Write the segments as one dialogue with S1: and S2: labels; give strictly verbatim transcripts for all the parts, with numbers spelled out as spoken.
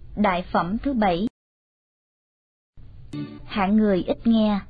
S1: Đại phẩm thứ bảy. Hạng người ít nghe.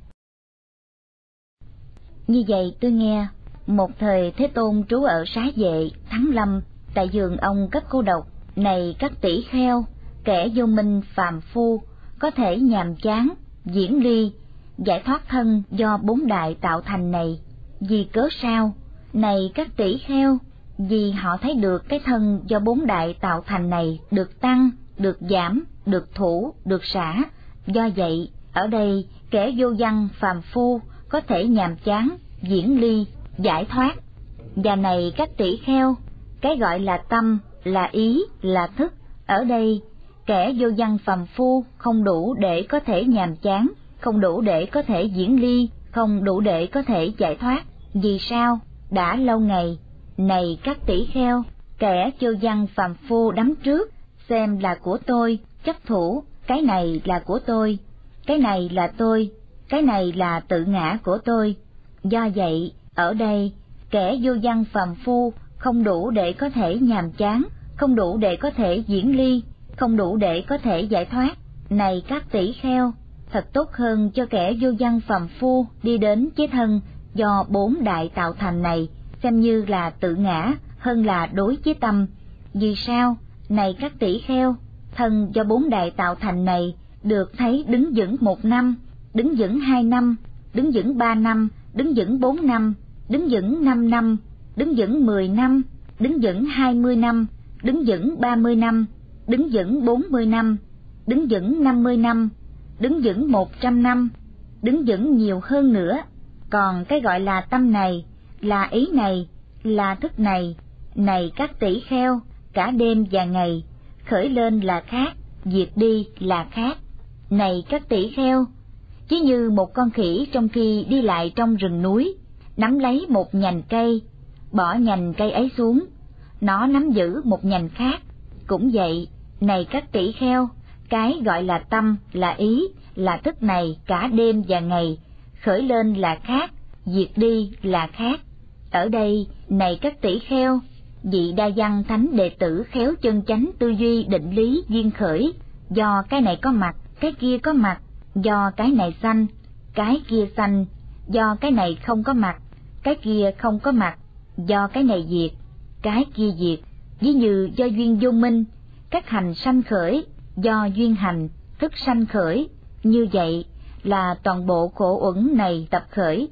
S1: Như vậy tôi nghe, một thời Thế Tôn trú ở Xá Vệ, Thắng Lâm, tại giường ông cất câu độc: này các tỷ kheo, kẻ vô minh phàm phu, có thể nhàm chán, diễn ly, giải thoát thân do bốn đại tạo thành này, vì cớ sao? Này các tỷ kheo, vì họ thấy được cái thân do bốn đại tạo thành này được tăng, được giảm, được thủ, được xả. Do vậy, ở đây kẻ vô văn phàm phu có thể nhàm chán, diễn ly, giải thoát. Và này các tỷ kheo, cái gọi là tâm, là ý, là thức, ở đây kẻ vô văn phàm phu không đủ để có thể nhàm chán, không đủ để có thể diễn ly, không đủ để có thể giải thoát. Vì sao? Đã lâu ngày, này các tỷ kheo, kẻ vô văn phàm phu đắm trước, xem là của tôi, chấp thủ, cái này là của tôi, cái này là tôi, cái này là tự ngã của tôi. Do vậy, ở đây, kẻ vô văn phàm phu không đủ để có thể nhàm chán, không đủ để có thể diễn ly, không đủ để có thể giải thoát. Này các tỷ kheo, thật tốt hơn cho kẻ vô văn phàm phu đi đến với thân do bốn đại tạo thành này, xem như là tự ngã, hơn là đối với tâm. Vì sao? Này các tỷ kheo, thân do bốn đại tạo thành này được thấy đứng vững một năm, đứng vững hai năm, đứng vững ba năm, đứng vững bốn năm, đứng vững năm năm, đứng vững mười năm, đứng vững hai mươi năm, đứng vững ba mươi năm, đứng vững bốn mươi năm, đứng vững năm mươi năm, đứng vững một trăm năm, đứng vững nhiều hơn nữa. Còn cái gọi là tâm này, là ý này, là thức này, này các tỷ kheo, cả đêm và ngày, khởi lên là khác, diệt đi là khác. Này các tỷ kheo, chỉ như một con khỉ trong khi đi lại trong rừng núi, nắm lấy một nhành cây, bỏ nhành cây ấy xuống, nó nắm giữ một nhành khác. Cũng vậy, này các tỷ kheo, cái gọi là tâm, là ý, là thức này cả đêm và ngày, khởi lên là khác, diệt đi là khác. Ở đây, này các tỷ kheo, vị đa văn thánh đệ tử khéo chân chánh tư duy định lý duyên khởi, do cái này có mặt, cái kia có mặt, do cái này sanh, cái kia sanh, do cái này không có mặt, cái kia không có mặt, do cái này diệt, cái kia diệt. Ví như do duyên vô minh, các hành sanh khởi, do duyên hành, thức sanh khởi. Như vậy là toàn bộ khổ uẩn này tập khởi.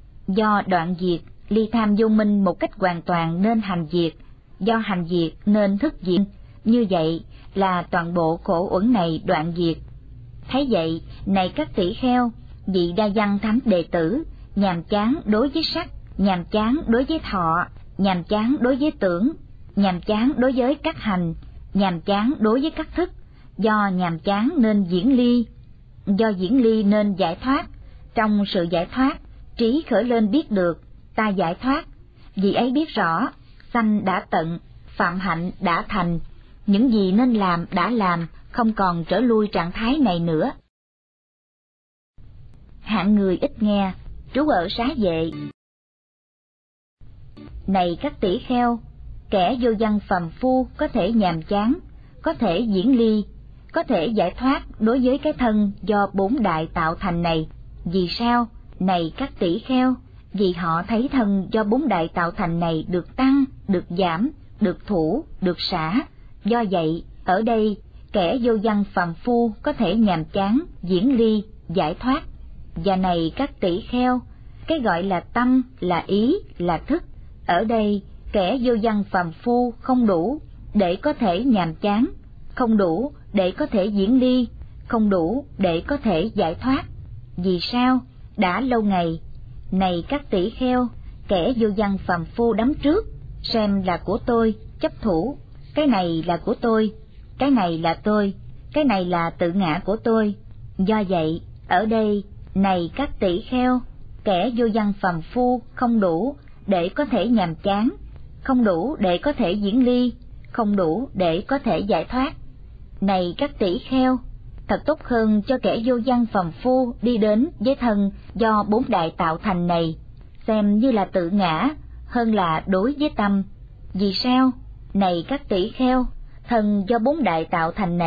S1: Do đoạn diệt, ly tham vô minh một cách hoàn toàn nên hành diệt, do hành diệt nên thức diệt. Như vậy là toàn bộ khổ uẩn này đoạn diệt. Thấy vậy, này các tỷ kheo, vị đa văn thánh đệ tử, nhàm chán đối với sắc, nhàm chán đối với thọ, nhàm chán đối với tưởng, nhàm chán đối với các hành, nhàm chán đối với các thức. Do nhàm chán nên diễn ly, do diễn ly nên giải thoát. Trong sự giải thoát, trí khởi lên biết được, ta giải thoát. Vì ấy biết rõ, sanh đã tận, phạm hạnh đã thành, những gì nên làm đã làm, không còn trở lui trạng thái này nữa. Hạng người ít nghe, trú ở Xá Vệ. Này các tỷ kheo, kẻ vô văn phàm phu có thể nhàm chán, có thể diễn ly, có thể giải thoát đối với cái thân do bốn đại tạo thành này. Vì sao? Này các tỷ kheo, vì họ thấy thân do bốn đại tạo thành này được tăng, được giảm, được thủ, được xả. Do vậy, ở đây, kẻ vô văn phàm phu có thể nhàm chán, diễn ly, giải thoát. Và này các tỷ kheo, cái gọi là tâm, là ý, là thức, ở đây, kẻ vô văn phàm phu không đủ để có thể nhàm chán, không đủ để có thể diễn ly, không đủ để có thể giải thoát. Vì sao? Đã lâu ngày, này các tỷ kheo, kẻ vô văn phàm phu đắm trước, xem là của tôi, chấp thủ, cái này là của tôi, cái này là tôi, cái này là tự ngã của tôi. Do vậy, ở đây, này các tỷ kheo, kẻ vô văn phàm phu không đủ để có thể nhàm chán, không đủ để có thể diễn ly, không đủ để có thể giải thoát. Này các tỷ kheo, thật tốt hơn cho kẻ vô văn phàm phu đi đến với thân do bốn đại tạo thành này, xem như là tự ngã, hơn là đối với tâm. Vì sao? Này các tỷ kheo, thân do bốn đại tạo thành này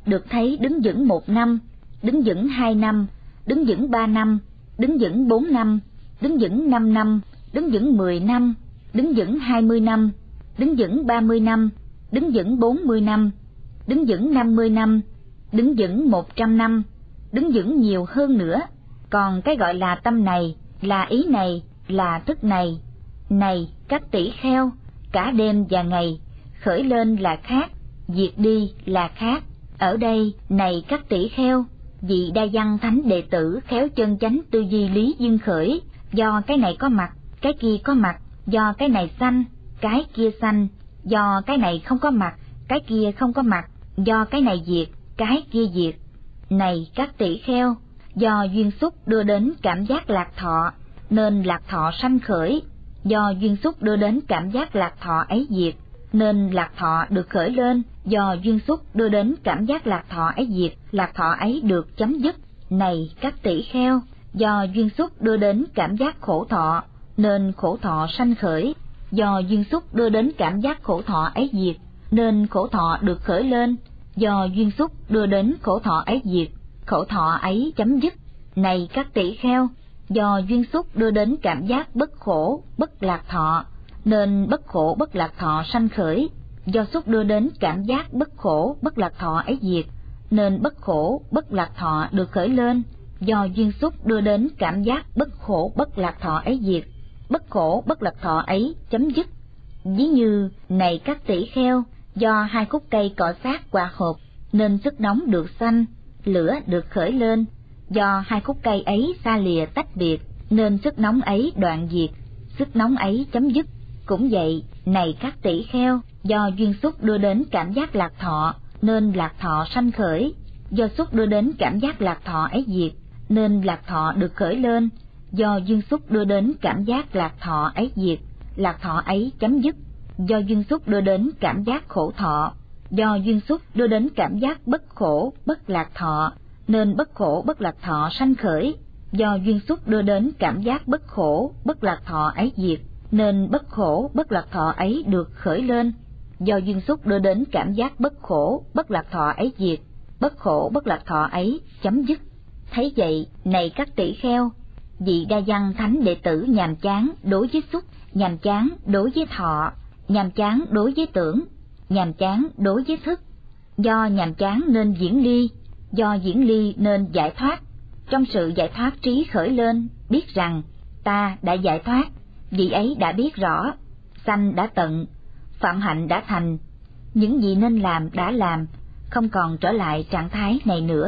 S1: được thấy đứng vững một năm, đứng vững hai năm, đứng vững ba năm, đứng vững bốn năm, đứng vững năm năm, đứng vững mười năm, đứng vững hai mươi năm, đứng vững ba mươi năm, đứng vững bốn mươi năm, đứng vững năm mươi năm, đứng vững một trăm năm, đứng vững nhiều hơn nữa. Còn cái gọi là tâm này, là ý này, là thức này. Này các tỷ kheo, cả đêm và ngày, khởi lên là khác, diệt đi là khác. Ở đây, này các tỷ kheo, vị Đa Văn thánh đệ tử khéo chân chánh tư duy lý duyên khởi, do cái này có mặt, cái kia có mặt, do cái này sanh, cái kia sanh, do cái này không có mặt, cái kia không có mặt, do cái này diệt, cái kia diệt. Này các tỷ kheo, do duyên xúc đưa đến cảm giác lạc thọ, nên lạc thọ sanh khởi, do duyên xúc đưa đến cảm giác lạc thọ ấy diệt, nên lạc thọ được khởi lên, do duyên xúc đưa đến cảm giác lạc thọ ấy diệt, lạc thọ ấy được chấm dứt. Này các tỷ kheo, do duyên xúc đưa đến cảm giác khổ thọ, nên khổ thọ sanh khởi, do duyên xúc đưa đến cảm giác khổ thọ ấy diệt, nên khổ thọ được khởi lên, do duyên xúc đưa đến khổ thọ ấy diệt, khổ thọ ấy chấm dứt. Này các tỷ kheo, do duyên xúc đưa đến cảm giác bất khổ, bất lạc thọ, nên bất khổ bất lạc thọ sanh khởi, do xúc đưa đến cảm giác bất khổ bất lạc thọ ấy diệt, nên bất khổ bất lạc thọ được khởi lên, do duyên xúc đưa đến cảm giác bất khổ bất lạc thọ ấy diệt, bất khổ bất lạc thọ ấy chấm dứt. Ví như, này các tỷ kheo, do hai khúc cây cọ xát hòa hợp, nên sức nóng được sanh, lửa được khởi lên, do hai khúc cây ấy xa lìa tách biệt, nên sức nóng ấy đoạn diệt, sức nóng ấy chấm dứt. Cũng vậy, này các tỷ kheo, do duyên xúc đưa đến cảm giác lạc thọ, nên lạc thọ sanh khởi, do xúc đưa đến cảm giác lạc thọ ấy diệt, nên lạc thọ được khởi lên, do duyên xúc đưa đến cảm giác lạc thọ ấy diệt, lạc thọ ấy chấm dứt. Do duyên xúc đưa đến cảm giác khổ thọ, do duyên xúc đưa đến cảm giác bất khổ bất lạc thọ, nên bất khổ bất lạc thọ sanh khởi, do duyên xúc đưa đến cảm giác bất khổ bất lạc thọ ấy diệt, nên bất khổ bất lạc thọ ấy được khởi lên, do duyên xúc đưa đến cảm giác bất khổ bất lạc thọ ấy diệt, bất khổ bất lạc thọ ấy chấm dứt. Thấy vậy, này các tỷ kheo, vị Đa Văn thánh đệ tử nhàm chán đối với xúc, nhàm chán đối với thọ, nhàm chán đối với tưởng, nhàm chán đối với thức. Do nhàm chán nên diễn ly, do diễn ly nên giải thoát. Trong sự giải thoát trí khởi lên, biết rằng ta đã giải thoát, vị ấy đã biết rõ, sanh đã tận, phạm hạnh đã thành, những gì nên làm đã làm, không còn trở lại trạng thái này nữa.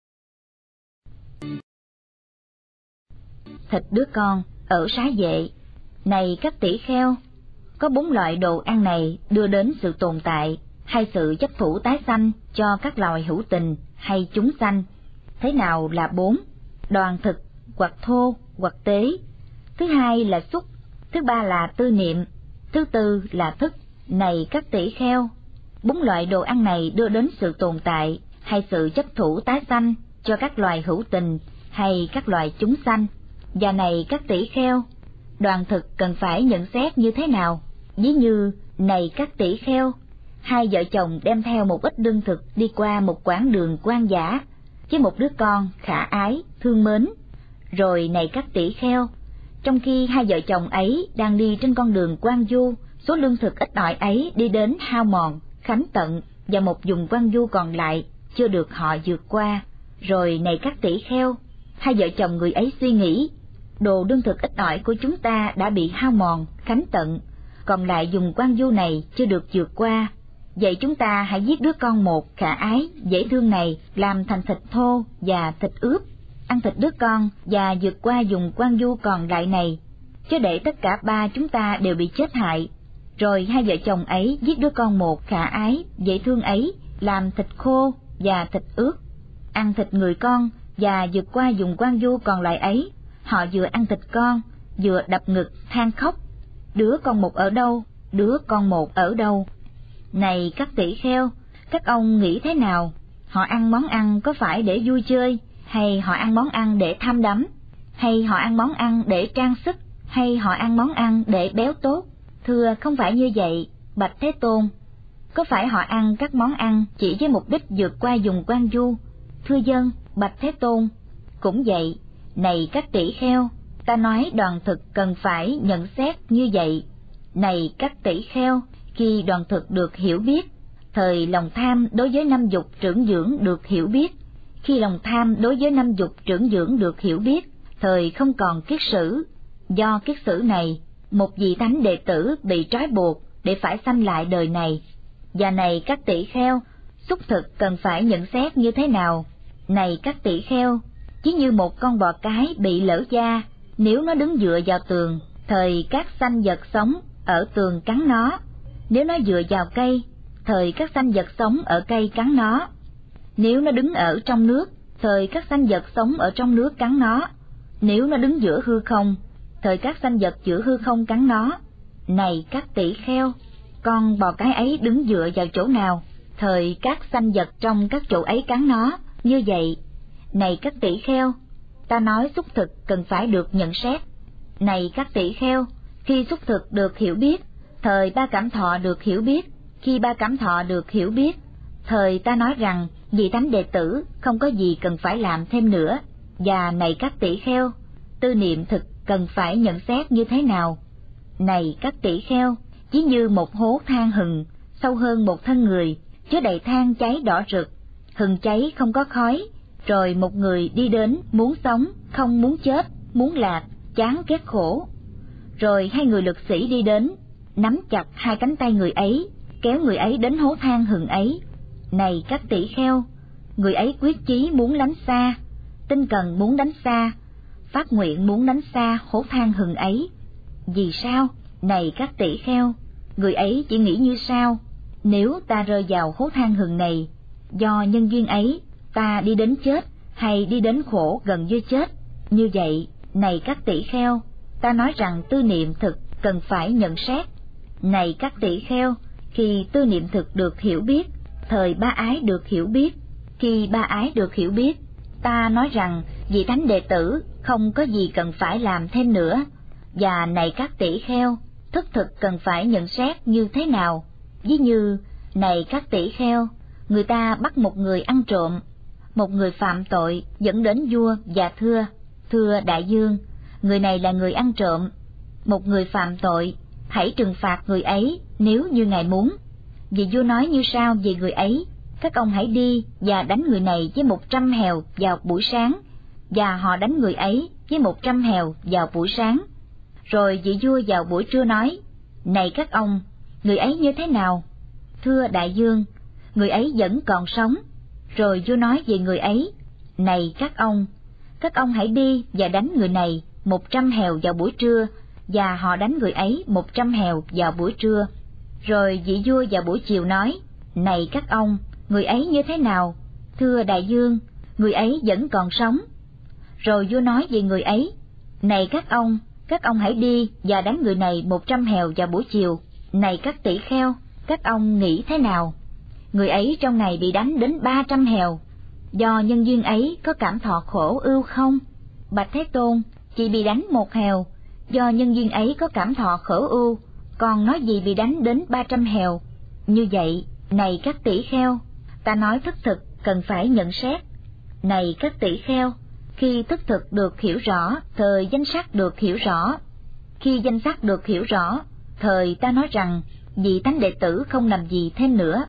S1: Thịt đứa con ở Xá Vệ. Này các tỷ kheo, có bốn loại đồ ăn này đưa đến sự tồn tại hay sự chấp thủ tái sanh cho các loài hữu tình hay chúng sanh. Thế nào là bốn? Đoàn thực, hoặc thô, hoặc tế. Thứ hai là xúc, thứ ba là tư niệm, thứ tư là thức. Này các tỷ kheo, bốn loại đồ ăn này đưa đến sự tồn tại hay sự chấp thủ tái sanh cho các loài hữu tình hay các loài chúng sanh. Và này các tỷ kheo, đoàn thực cần phải nhận xét như thế nào? Ví như, này các tỷ kheo, hai vợ chồng đem theo một ít lương thực đi qua một quãng đường hoang dã với một đứa con khả ái, thương mến. Rồi này các tỷ kheo, trong khi hai vợ chồng ấy đang đi trên con đường hoang vu, số lương thực ít ỏi ấy đi đến hao mòn, khánh tận, và một vùng hoang vu còn lại chưa được họ vượt qua. Rồi này các tỷ kheo, hai vợ chồng người ấy suy nghĩ, đồ lương thực ít ỏi của chúng ta đã bị hao mòn, khánh tận, còn lại vùng hoang vu này chưa được vượt qua. Vậy chúng ta hãy giết đứa con một khả ái, dễ thương này, làm thành thịt thô và thịt ướp, ăn thịt đứa con và vượt qua vùng hoang vu còn lại này, chứ để tất cả ba chúng ta đều bị chết hại. Rồi hai vợ chồng ấy giết đứa con một khả ái, dễ thương ấy, làm thịt khô và thịt ướp, ăn thịt người con và vượt qua vùng hoang vu còn lại ấy. Họ vừa ăn thịt con, vừa đập ngực than khóc, đứa con một ở đâu, đứa con một ở đâu. Này các tỷ kheo, các ông nghĩ thế nào? Họ ăn món ăn có phải để vui chơi, hay họ ăn món ăn để tham đắm, hay họ ăn món ăn để trang sức, hay họ ăn món ăn để béo tốt? Thưa không phải như vậy, bạch Thế Tôn. có phải họ ăn các món ăn chỉ với mục đích vượt qua vùng quan du? Thưa dân, bạch Thế Tôn. Cũng vậy, này các tỷ kheo, ta nói đoàn thực cần phải nhận xét như vậy. Này các tỷ kheo, khi đoàn thực được hiểu biết, thời lòng tham đối với năm dục trưởng dưỡng được hiểu biết. Khi lòng tham đối với năm dục trưởng dưỡng được hiểu biết, thời không còn kiết sử. Do kiết sử này, một vị thánh đệ tử bị trói buộc để phải sanh lại đời này. Và này các tỷ kheo, xúc thực cần phải nhận xét như thế nào? Này các tỷ kheo, chỉ như một con bò cái bị lở da, nếu nó đứng dựa vào tường, thời các sanh vật sống ở tường cắn nó. Nếu nó dựa vào cây, thời các sanh vật sống ở cây cắn nó. Nếu nó đứng ở trong nước, thời các sanh vật sống ở trong nước cắn nó. Nếu nó đứng giữa hư không, thời các sanh vật giữa hư không cắn nó. Này các tỷ kheo, con bò cái ấy đứng dựa vào chỗ nào, thời các sanh vật trong các chỗ ấy cắn nó, như vậy. Này các tỷ kheo, ta nói xúc thực cần phải được nhận xét. Này các tỷ kheo, khi xúc thực được hiểu biết, thời ba cảm thọ được hiểu biết. Khi ba cảm thọ được hiểu biết, thời ta nói rằng vị thánh đệ tử không có gì cần phải làm thêm nữa. Và này các tỷ kheo, tư niệm thực cần phải nhận xét như thế nào? Này các tỷ kheo, chỉ như một hố than hừng, sâu hơn một thân người, chứa đầy than cháy đỏ rực, hừng cháy không có khói, rồi một người đi đến muốn sống, không muốn chết, muốn lạc, chán ghét khổ. Rồi hai người lực sĩ đi đến, nắm chặt hai cánh tay người ấy, kéo người ấy đến hố than hừng ấy. Này các tỷ kheo, người ấy quyết chí muốn lánh xa, tinh cần muốn đánh xa, phát nguyện muốn đánh xa hố than hừng ấy. Vì sao? Này các tỷ kheo, người ấy chỉ nghĩ như sau: nếu ta rơi vào hố than hừng này, do nhân duyên ấy, ta đi đến chết hay đi đến khổ gần như chết. Như vậy, này các tỷ kheo, ta nói rằng tư niệm thực cần phải nhận xét. Này các tỷ kheo, khi tư niệm thực được hiểu biết, thời ba ái được hiểu biết. Khi ba ái được hiểu biết, ta nói rằng vị thánh đệ tử không có gì cần phải làm thêm nữa. Và này các tỷ kheo, thức thực cần phải nhận xét như thế nào? Ví như, này các tỷ kheo, người ta bắt một người ăn trộm, một người phạm tội dẫn đến vua và thưa: thưa đại vương, người này là người ăn trộm, một người phạm tội, hãy trừng phạt người ấy nếu như ngài muốn. Vì vua nói như sau về người ấy: các ông hãy đi và đánh người này với một trăm hèo vào buổi sáng. Và họ đánh người ấy với một trăm hèo vào buổi sáng. Rồi vị vua vào buổi trưa nói: này các ông, người ấy như thế nào? Thưa đại vương, người ấy vẫn còn sống. Rồi vua nói về người ấy: này các ông, các ông hãy đi và đánh người này một trăm hèo vào buổi trưa. Và họ đánh người ấy một trăm hèo vào buổi trưa. Rồi vị vua vào buổi chiều nói: này các ông, người ấy như thế nào? Thưa đại vương, người ấy vẫn còn sống. Rồi vua nói về người ấy: này các ông, các ông hãy đi và đánh người này một trăm hèo vào buổi chiều. Này các tỷ kheo, các ông nghĩ thế nào? Người ấy trong ngày bị đánh đến ba trăm hèo. Do nhân duyên ấy có cảm thọ khổ ưu không? Bạch Thế Tôn, chỉ bị đánh một hèo, do nhân duyên ấy có cảm thọ khổ ưu, còn nói gì bị đánh đến ba trăm hèo? Như vậy, này các tỷ kheo, ta nói thức thực cần phải nhận xét. Này các tỷ kheo, khi thức thực được hiểu rõ, thời danh sắc được hiểu rõ. Khi danh sắc được hiểu rõ, thời ta nói rằng vị thánh đệ tử không làm gì thêm nữa.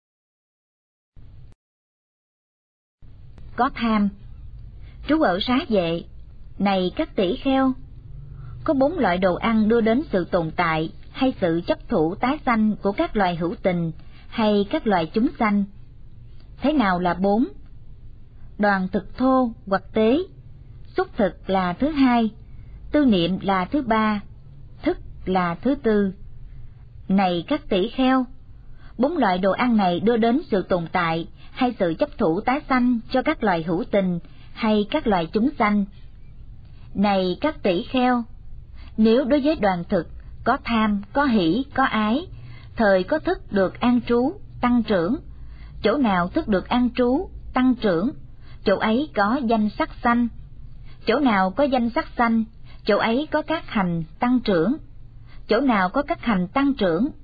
S1: Có tham. Trú ở Xá Vệ. Này các tỷ kheo, có bốn loại đồ ăn đưa đến sự tồn tại hay sự chấp thủ tái sanh của các loài hữu tình hay các loài chúng sanh. Thế nào là bốn? Đoàn thực thô hoặc tế, xúc thực là thứ hai, tư niệm là thứ ba, thức là thứ tư. Này các tỷ kheo, bốn loại đồ ăn này đưa đến sự tồn tại hay sự chấp thủ tái sanh cho các loài hữu tình hay các loài chúng sanh. Này các tỷ kheo, nếu đối với đoàn thực có tham, có hỷ, có ái, thời có thức được an trú, tăng trưởng. Chỗ nào thức được an trú, tăng trưởng, chỗ ấy có danh sắc sanh. Chỗ nào có danh sắc sanh, chỗ ấy có các hành tăng trưởng. Chỗ nào có các hành tăng trưởng,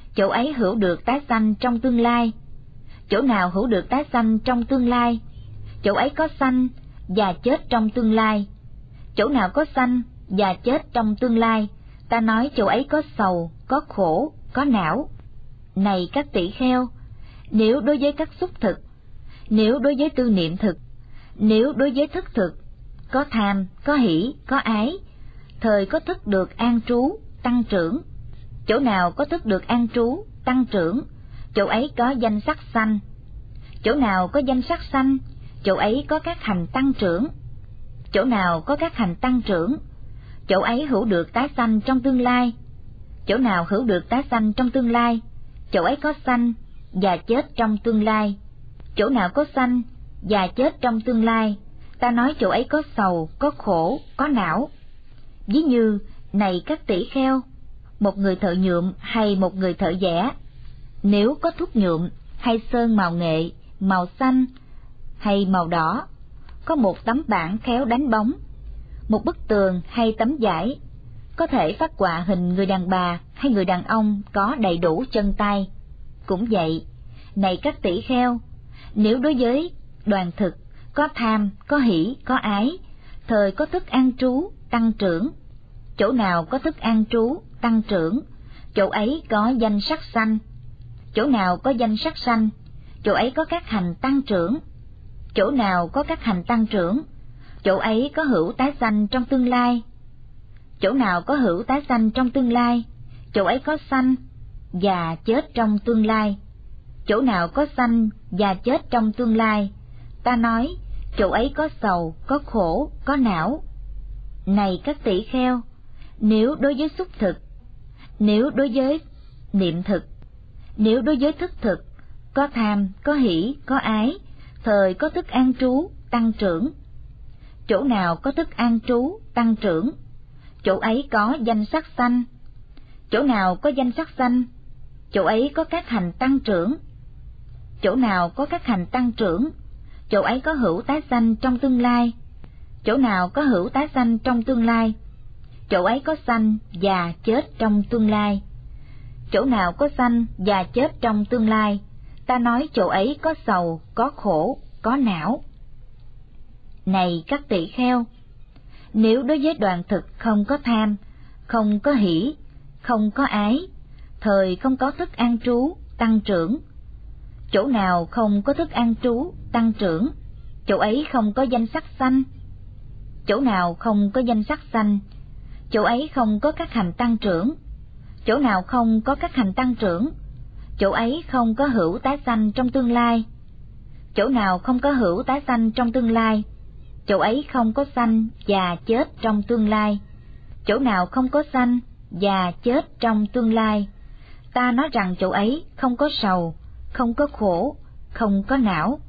S1: chỗ ấy hữu được tái sanh trong tương lai. Chỗ nào hữu được tái sanh trong tương lai, chỗ ấy có sanh và chết trong tương lai. Chỗ nào có sanh và chết trong tương lai, ta nói chỗ ấy có sầu, có khổ, có não. Này các tỷ kheo, nếu đối với các xúc thực, nếu đối với tư niệm thực, nếu đối với thức thực, có tham, có hỷ, có ái, thời có thức được an trú, tăng trưởng. Chỗ nào có thức được an trú, tăng trưởng, chỗ ấy có danh sắc sanh. Chỗ nào có danh sắc sanh, chỗ ấy có các hành tăng trưởng. Chỗ nào có các hành tăng trưởng, chỗ ấy hữu được tái sanh trong tương lai. Chỗ nào hữu được tái sanh trong tương lai, chỗ ấy có sanh và chết trong tương lai. Chỗ nào có sanh và chết trong tương lai, ta nói chỗ ấy có sầu, có khổ, có não. Ví như, này các tỷ kheo, một người thợ nhuộm hay một người thợ vẽ, nếu có thuốc nhuộm hay sơn màu nghệ, màu xanh hay màu đỏ, có một tấm bảng khéo đánh bóng, một bức tường hay tấm vải, có thể phác họa hình người đàn bà hay người đàn ông có đầy đủ chân tay. Cũng vậy, này các tỷ kheo, nếu đối với đoàn thực có tham, có hỷ, có ái, thời có thức an trú, tăng trưởng. Chỗ nào có thức an trú, tăng trưởng, chỗ ấy có danh sắc sanh. Chỗ nào có danh sắc sanh, chỗ ấy có các hành tăng trưởng. Chỗ nào có các hành tăng trưởng, chỗ ấy có hữu tái sanh trong tương lai. Chỗ nào có hữu tái sanh trong tương lai, chỗ ấy có sanh và chết trong tương lai. Chỗ nào có sanh và chết trong tương lai, ta nói chỗ ấy có sầu, có khổ, có não. Này các tỷ kheo, nếu đối với xúc thực, nếu đối với niệm thực, nếu đối với thức thực, có tham, có hỷ, có ái, thời có thức an trú, tăng trưởng. Chỗ nào có thức an trú, tăng trưởng, chỗ ấy có danh sắc sanh. Chỗ nào có danh sắc sanh, chỗ ấy có các hành tăng trưởng. Chỗ nào có các hành tăng trưởng, chỗ ấy có hữu tái sanh trong tương lai. Chỗ nào có hữu tái sanh trong tương lai, chỗ ấy có sanh và chết trong tương lai. Chỗ nào có sanh và chết trong tương lai, ta nói chỗ ấy có sầu, có khổ, có não. Này các tỷ kheo, nếu đối với đoàn thực không có tham, không có hỷ, không có ái, thời không có thức an trú, tăng trưởng. Chỗ nào không có thức an trú, tăng trưởng, chỗ ấy không có danh sắc sanh. Chỗ nào không có danh sắc sanh, chỗ ấy không có các hành tăng trưởng. Chỗ nào không có các hành tăng trưởng, chỗ ấy không có hữu tái sanh trong tương lai. Chỗ nào không có hữu tái sanh trong tương lai, chỗ ấy không có sanh và chết trong tương lai. Chỗ nào không có sanh và chết trong tương lai, ta nói rằng chỗ ấy không có sầu, không có khổ, không có não.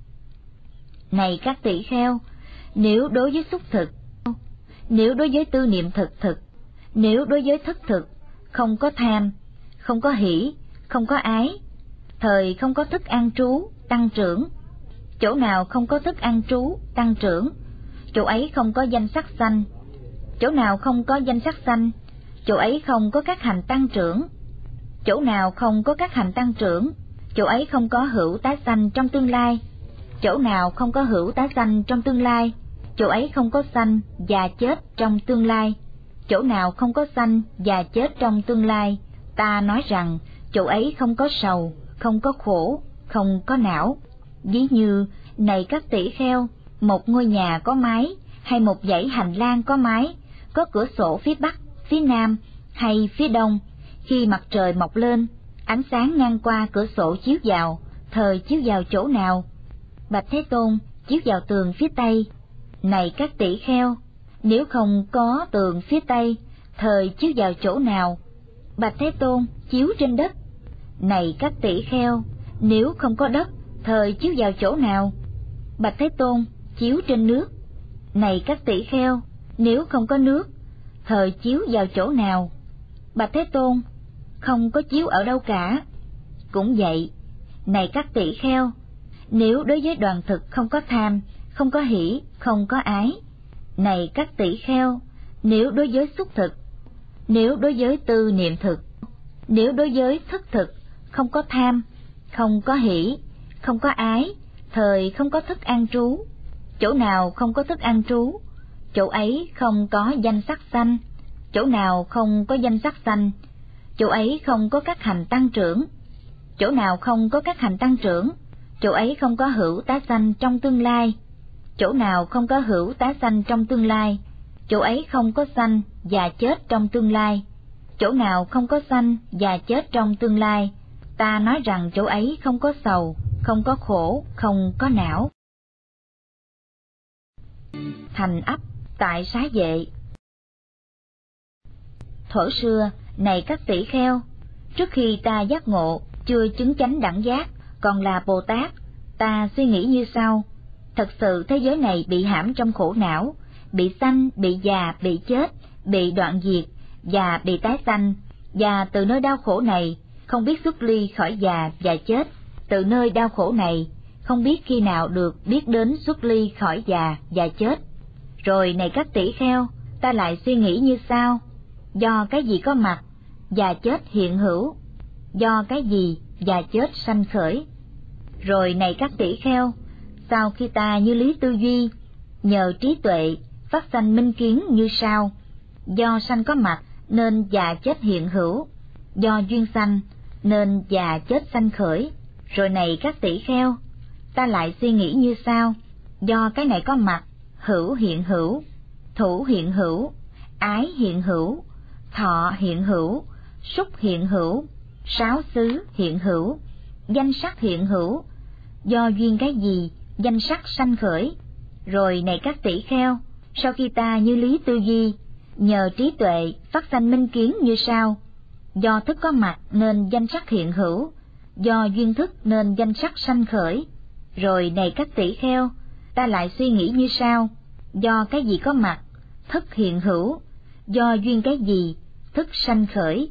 S1: Này các tỷ kheo, nếu đối với xúc thực, nếu đối với tư niệm thực thực, nếu đối với thức thực, không có tham, không có hỷ, không có ái, thời không có thức an trú, tăng trưởng. Chỗ nào không có thức an trú, tăng trưởng, chỗ ấy không có danh sắc sanh. Chỗ nào không có danh sắc sanh, chỗ ấy không có các hành tăng trưởng. Chỗ nào không có các hành tăng trưởng, chỗ ấy không có hữu tái sanh trong tương lai. Chỗ nào không có hữu tái sanh trong tương lai, chỗ ấy không có sanh và chết trong tương lai. Chỗ nào không có sanh và chết trong tương lai, ta nói rằng chỗ ấy không có sầu, không có khổ, không có não. Ví như, này các tỷ kheo, một ngôi nhà có mái, hay một dãy hành lang có mái, có cửa sổ phía bắc, phía nam hay phía đông, khi mặt trời mọc lên, ánh sáng ngang qua cửa sổ chiếu vào, thời chiếu vào chỗ nào? Bạch Thế Tôn, chiếu vào tường phía tây. Này các tỷ kheo, nếu không có tường phía tây, thời chiếu vào chỗ nào? Bạch Thế Tôn, chiếu trên đất. Này các tỷ kheo, nếu không có đất, thời chiếu vào chỗ nào? Bạch Thế Tôn, chiếu trên nước. Này các tỷ kheo, nếu không có nước, thời chiếu vào chỗ nào? Bạch Thế Tôn, không có chiếu ở đâu cả. Cũng vậy, này các tỷ kheo, nếu đối với đoàn thực không có tham, không có hỷ, không có ái. Này các tỷ kheo, nếu đối với xúc thực, nếu đối với tư niệm thực, Nếu đối với thức thực không có tham, không có hỷ, không có ái, thời không có thức an trú. Chỗ nào không có thức an trú, chỗ ấy không có danh sắc sanh. Chỗ nào không có danh sắc sanh, chỗ ấy không có các hành tăng trưởng. Chỗ nào không có các hành tăng trưởng, chỗ ấy không có hữu tá sanh trong tương lai. Chỗ nào không có hữu tá sanh trong tương lai, chỗ ấy không có sanh và chết trong tương lai. Chỗ nào không có sanh và chết trong tương lai, ta nói rằng chỗ ấy không có sầu, không có khổ, không có não. Thành ấp tại Xá Vệ. Thuở xưa, này các tỷ kheo, trước khi ta giác ngộ, chưa chứng chánh đẳng giác, còn là Bồ Tát, ta suy nghĩ như sau: thật sự thế giới này bị hãm trong khổ não, bị sanh, bị già, bị chết, bị đoạn diệt và bị tái sanh, và từ nơi đau khổ này không biết xuất ly khỏi già và chết. Từ nơi đau khổ này không biết khi nào được biết đến xuất ly khỏi già và chết. Rồi này các tỷ kheo, ta lại suy nghĩ như sau: do cái gì có mặt, già chết hiện hữu; do cái gì già chết sanh khởi. Rồi này các tỷ kheo, sau khi ta như lý tư duy, nhờ trí tuệ phát sanh minh kiến như sau: do sanh có mặt nên già chết hiện hữu; do duyên sanh nên già chết sanh khởi. Rồi này các tỷ kheo, ta lại suy nghĩ như sau: do cái này có mặt, hữu hiện hữu, thủ hiện hữu, ái hiện hữu, thọ hiện hữu, xúc hiện hữu, sáu xứ hiện hữu, danh sắc hiện hữu. Do duyên cái gì danh sắc sanh khởi. Rồi này các tỷ kheo, sau khi ta như lý tư duy, nhờ trí tuệ phát sanh minh kiến như sau: do thức có mặt nên danh sắc hiện hữu, do duyên thức nên danh sắc sanh khởi. Rồi này các tỷ kheo, ta lại suy nghĩ như sau: do cái gì có mặt, thức hiện hữu; do duyên cái gì, thức sanh khởi.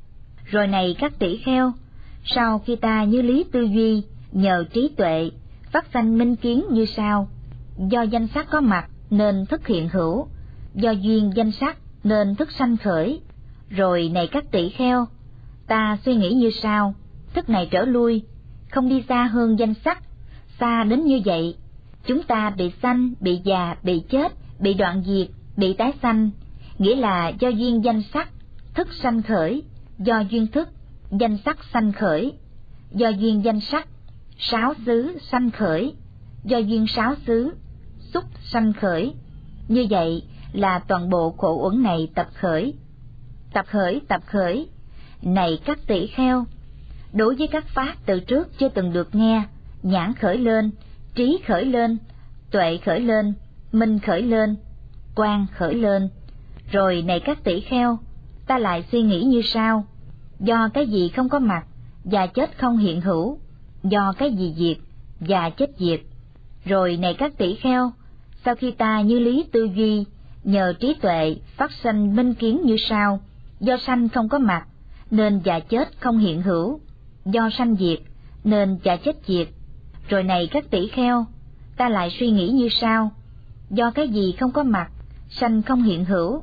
S1: Rồi này các tỷ kheo, sau khi ta như lý tư duy, nhờ trí tuệ phát sanh minh kiến như sau: do danh sắc có mặt nên thức hiện hữu, do duyên danh sắc nên thức sanh khởi. Rồi này các tỷ kheo, ta suy nghĩ như sau: thức này trở lui, không đi xa hơn danh sắc. Xa đến như vậy, chúng ta bị sanh, bị già, bị chết, bị đoạn diệt, bị tái sanh, nghĩa là do duyên danh sắc, thức sanh khởi; do duyên thức, danh sắc sanh khởi; do duyên danh sắc, sáu xứ sanh khởi; do duyên sáu xứ, xúc sanh khởi. Như vậy là toàn bộ khổ uẩn này tập khởi, tập khởi, tập khởi. Này các tỷ kheo, đối với các pháp từ trước chưa từng được nghe, nhãn khởi lên, trí khởi lên, tuệ khởi lên, minh khởi lên, quang khởi lên. Rồi này các tỷ kheo, ta lại suy nghĩ như sau: do cái gì không có mặt, già chết không hiện hữu; do cái gì diệt, già chết diệt. Rồi này các tỷ kheo, sau khi ta như lý tư duy, nhờ trí tuệ phát sanh minh kiến như sau: do sanh không có mặt nên già chết không hiện hữu; do sanh diệt nên già chết diệt. Rồi này các tỷ kheo, ta lại suy nghĩ như sau: do cái gì không có mặt, sanh không hiện hữu;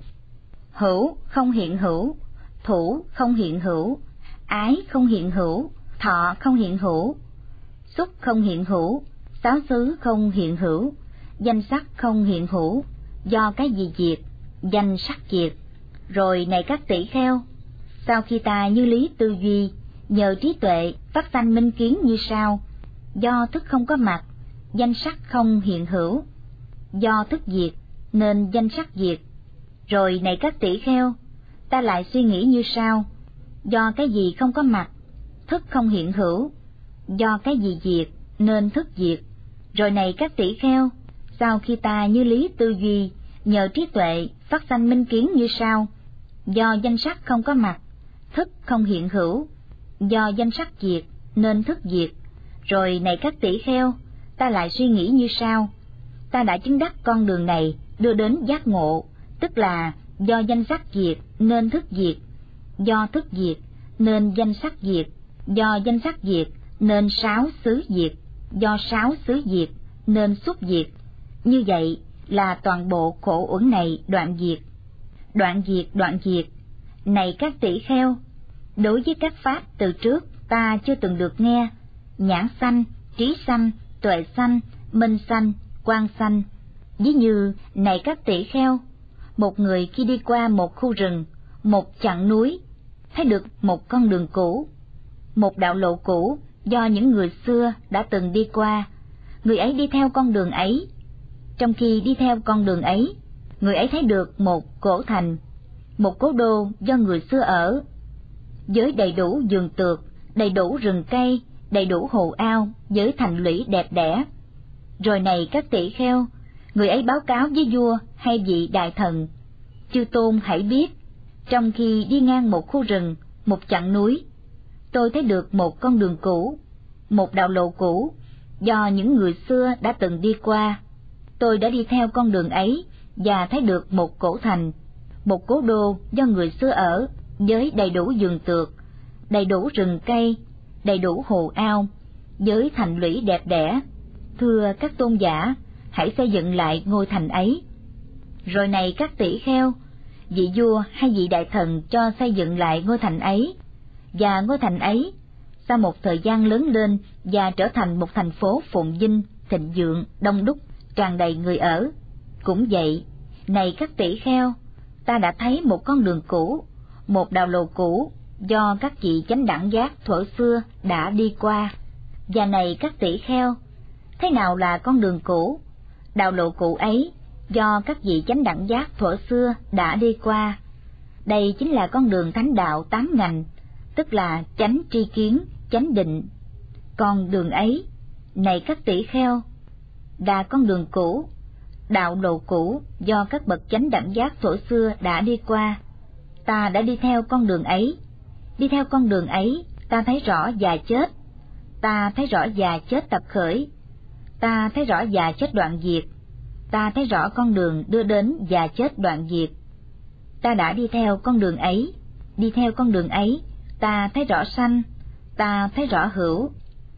S1: hữu không hiện hữu, thủ không hiện hữu, ái không hiện hữu, thọ không hiện hữu, xúc không hiện hữu, sáu xứ không hiện hữu, danh sắc không hiện hữu. Do cái gì diệt, danh sắc diệt. Rồi này các tỷ kheo, sau khi ta như lý tư duy, nhờ trí tuệ phát sanh minh kiến như sau: do thức không có mặt, danh sắc không hiện hữu; do thức diệt nên danh sắc diệt. Rồi này các tỷ kheo, ta lại suy nghĩ như sau: do cái gì không có mặt, thức không hiện hữu; do cái gì diệt nên thức diệt. Rồi này các tỷ kheo, sau khi ta như lý tư duy, nhờ trí tuệ phát sanh minh kiến như sau: do danh sắc không có mặt, thức không hiện hữu; do danh sắc diệt nên thức diệt. Rồi này các tỷ kheo, ta lại suy nghĩ như sau: ta đã chứng đắc con đường này đưa đến giác ngộ, tức là do danh sắc diệt nên thức diệt, do thức diệt nên danh sắc diệt, do danh sắc diệt nên sáu xứ diệt, do sáu xứ diệt nên xúc diệt. Như vậy là toàn bộ khổ uẩn này đoạn diệt, đoạn diệt, đoạn diệt. Này các tỷ kheo, Đối với các pháp từ trước ta chưa từng được nghe, nhãn sanh, trí sanh, tuệ sanh, minh sanh, quang sanh. Ví như, này các tỷ kheo, một người khi đi qua một khu rừng, một chặng núi, thấy được một con đường cũ, một đạo lộ cũ do những người xưa đã từng đi qua. Người ấy đi theo con đường ấy. Trong khi đi theo con đường ấy, người ấy thấy được một cổ thành, một cố đô do người xưa ở, với đầy đủ vườn tược, đầy đủ rừng cây, đầy đủ hồ ao, với thành lũy đẹp đẽ. Rồi này các tỷ kheo, người ấy báo cáo với vua hay vị đại thần: chư tôn hãy biết, trong khi đi ngang một khu rừng, một chặng núi, tôi thấy được một con đường cũ, một đạo lộ cũ, do những người xưa đã từng đi qua. Tôi đã đi theo con đường ấy và thấy được một cổ thành, một cố đô do người xưa ở, với đầy đủ vườn tược, đầy đủ rừng cây, đầy đủ hồ ao, với thành lũy đẹp đẽ. Thưa các tôn giả, hãy xây dựng lại ngôi thành ấy. Rồi này các tỷ kheo, vị vua hay vị đại thần cho xây dựng lại ngôi thành ấy, và ngôi thành ấy sau một thời gian lớn lên và trở thành một thành phố phồn vinh, thịnh vượng, đông đúc, tràn đầy người ở. Cũng vậy, này các tỷ kheo, ta đã thấy một con đường cũ, một đạo lộ cũ do các vị chánh đẳng giác thuở xưa đã đi qua. Và này các tỷ kheo, thế nào là con đường cũ, đạo lộ cũ ấy do các vị chánh đẳng giác thuở xưa đã đi qua? Đây chính là con đường thánh đạo tám ngành, tức là chánh tri kiến, chánh định. Con đường ấy, này các tỷ kheo, là con đường cũ, đạo lộ cũ do các bậc chánh đẳng giác thuở xưa đã đi qua. Ta đã đi theo con đường ấy. Đi theo con đường ấy, ta thấy rõ già chết. Ta thấy rõ già chết tập khởi. Ta thấy rõ già chết đoạn diệt. Ta thấy rõ con đường đưa đến già chết đoạn diệt. Ta đã đi theo con đường ấy. Đi theo con đường ấy, ta thấy rõ sanh. Ta thấy rõ hữu.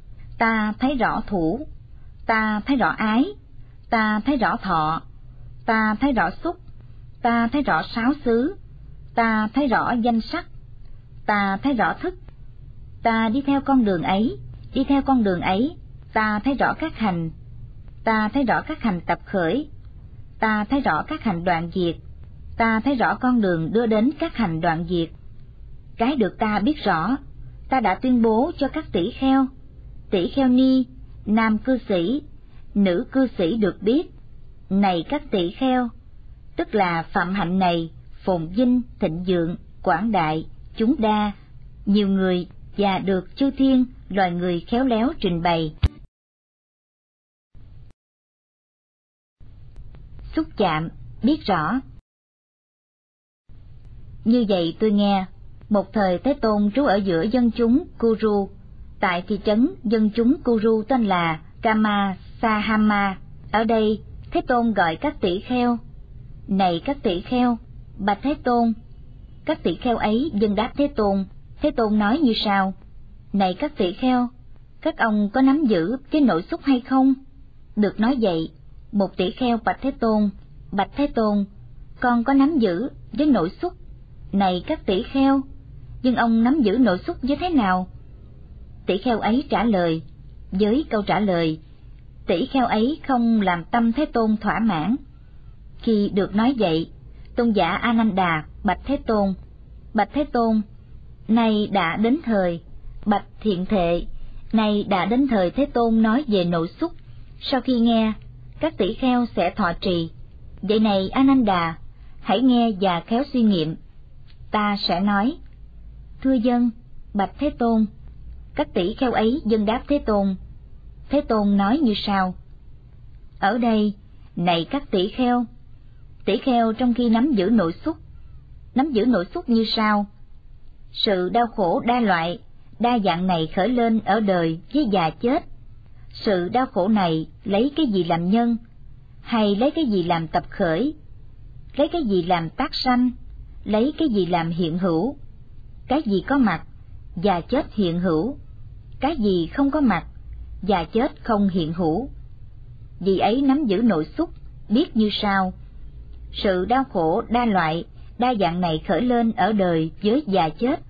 S1: Ta thấy rõ thủ. Ta thấy rõ ái. Ta thấy rõ thọ. Ta thấy rõ xúc. Ta thấy rõ sáu xứ. Ta thấy rõ danh sắc. Ta thấy rõ thức. Ta đi theo con đường ấy. Đi theo con đường ấy, ta thấy rõ các hành. Ta thấy rõ các hành tập khởi. Ta thấy rõ các hành đoạn diệt. Ta thấy rõ con đường đưa đến các hành đoạn diệt. Cái được ta biết rõ, ta đã tuyên bố cho các tỷ kheo, tỷ kheo ni, nam cư sĩ, nữ cư sĩ được biết. Này các tỷ kheo, tức là phạm hạnh này phồn vinh, thịnh vượng, quảng đại, chúng đa, nhiều người và được chư thiên, loài người khéo léo trình bày. Xúc chạm, biết rõ. Như vậy tôi nghe, một thời Thế Tôn trú ở giữa dân chúng Kuru, tại thị trấn dân chúng Kuru tên là Kama Sahama. Ở đây, Thế Tôn gọi các tỷ kheo: này các tỷ kheo, bạch Thế Tôn. Các tỷ kheo ấy dâng đáp Thế Tôn. Thế Tôn nói như sau: này các tỷ kheo, các ông có nắm giữ cái nội xúc hay không? Được nói vậy, một tỷ kheo bạch Thế Tôn: bạch Thế Tôn, con có nắm giữ với nội xúc. Này các tỷ kheo, nhưng ông nắm giữ nội xúc như thế nào? Tỷ kheo ấy trả lời. Với câu trả lời, tỷ kheo ấy không làm tâm Thế Tôn thỏa mãn. Khi được nói vậy, tôn giả Ananda bạch Thế Tôn: bạch Thế Tôn, nay đã đến thời. Bạch Thiện Thệ, nay đã đến thời Thế Tôn nói về nội xúc. Sau khi nghe, các tỷ kheo sẽ thọ trì. Vậy này Ananda, hãy nghe và khéo suy nghiệm. Ta sẽ nói. Thưa dân, bạch Thế Tôn. Các tỷ kheo ấy dâng đáp Thế Tôn. Thế Tôn nói như sau: ở đây, này các tỷ kheo, tỷ kheo trong khi nắm giữ nội xúc, nắm giữ nội xúc như sau: sự đau khổ đa loại, đa dạng này khởi lên ở đời với già chết. Sự đau khổ này lấy cái gì làm nhân, hay lấy cái gì làm tập khởi? Lấy cái gì làm tác sanh? Lấy cái gì làm hiện hữu? Cái gì có mặt, già chết hiện hữu. Cái gì không có mặt, già chết không hiện hữu. Vì ấy nắm giữ nội xúc, biết như sau: sự đau khổ đa loại, đa dạng này khởi lên ở đời với già chết.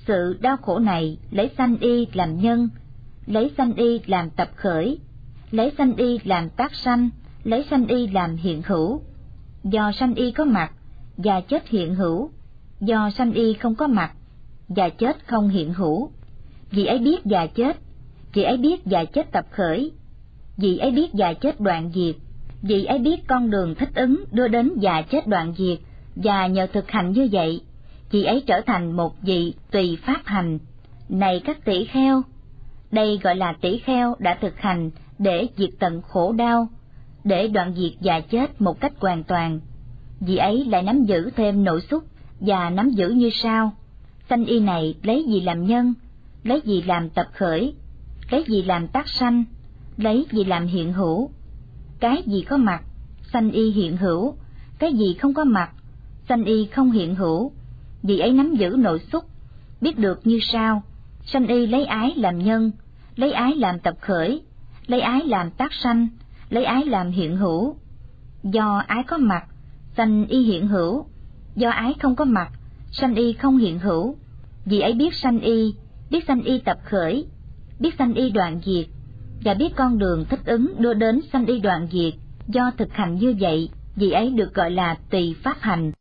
S1: sự đau khổ này lấy sanh y làm nhân, lấy sanh y làm tập khởi, lấy sanh y làm tác sanh, lấy sanh y làm hiện hữu. Do sanh y có mặt, và chết hiện hữu; do sanh y không có mặt, và chết không hiện hữu. Vì ấy biết và chết, vì ấy biết và chết tập khởi, vì ấy biết và chết đoạn diệt, vì ấy biết con đường thích ứng đưa đến và chết đoạn diệt, và nhờ thực hành như vậy, vì ấy trở thành một vị tùy pháp hành. Này các tỷ kheo, đây gọi là tỷ kheo đã thực hành để diệt tận khổ đau, để đoạn diệt và chết một cách hoàn toàn. Vì ấy lại nắm giữ thêm nội xúc và nắm giữ như sau: sanh y này lấy gì làm nhân, lấy gì làm tập khởi, lấy gì làm tác sanh, lấy gì làm hiện hữu. Cái gì có mặt, sanh y hiện hữu; cái gì không có mặt, sanh y không hiện hữu. Vì ấy nắm giữ nội xúc, biết được như sau: sanh y lấy ái làm nhân, lấy ái làm tập khởi, lấy ái làm tác sanh, lấy ái làm hiện hữu. Do ái có mặt, sanh y hiện hữu; do ái không có mặt, sanh y không hiện hữu. Vì ấy biết sanh y, biết sanh y tập khởi, biết sanh y đoạn diệt, và biết con đường thích ứng đưa đến sanh y đoạn diệt. Do thực hành như vậy, vì ấy được gọi là tùy pháp hành.